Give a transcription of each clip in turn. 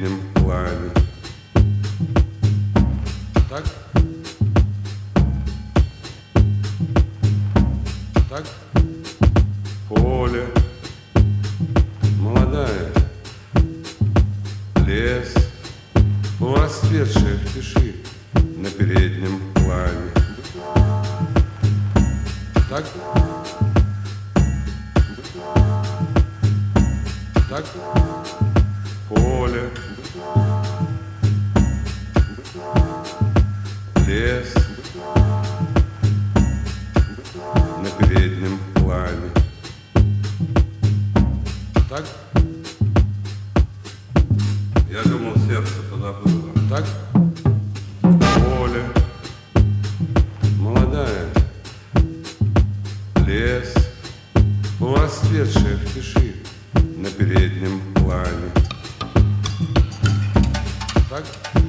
переднем плане. Так? Так? Поле молодая, лес, расцветшая в тиши на переднем плане. Так? Так? Поле, лес на переднем плане. Так? Я думал, сердце подобрало. Так? Поле молодая, лес, расцветшая в тиши на переднем плане. Так?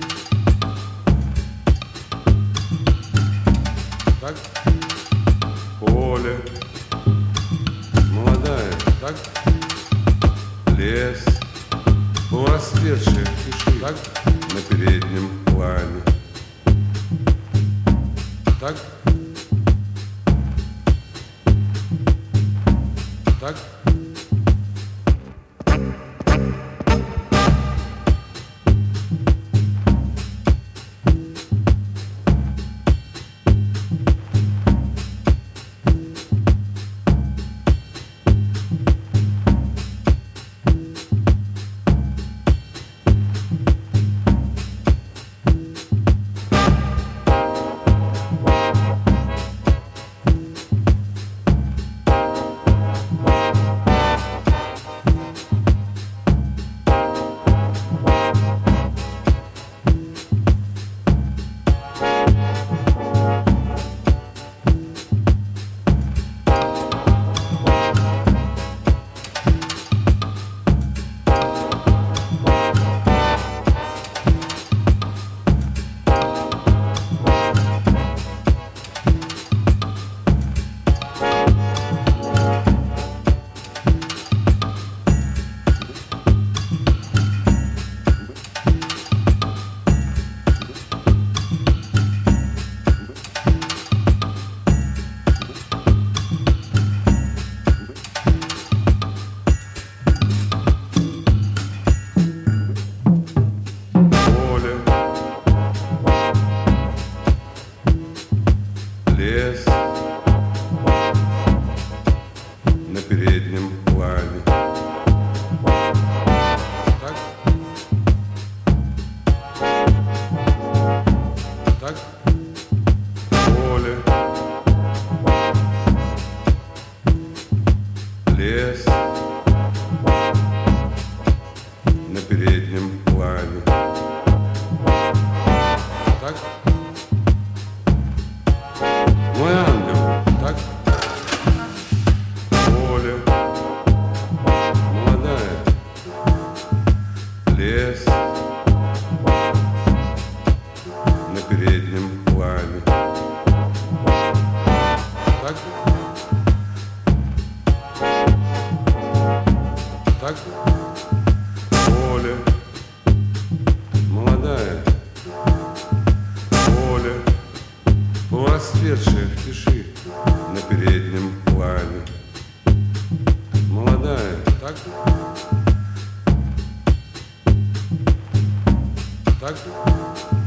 Так? Поле молодая, так? Лес, расцветшая в тиши, так? На переднем плане. Так? Так? Лес на переднем плане. Так? Так? Поле, лес на переднем плане. Так? Мой ангел, так? Поле молодая, лес на переднем плане. Так? Так? Поле молодая, поле, расцветшая в тиши на переднем плане. Молодая, так? Так?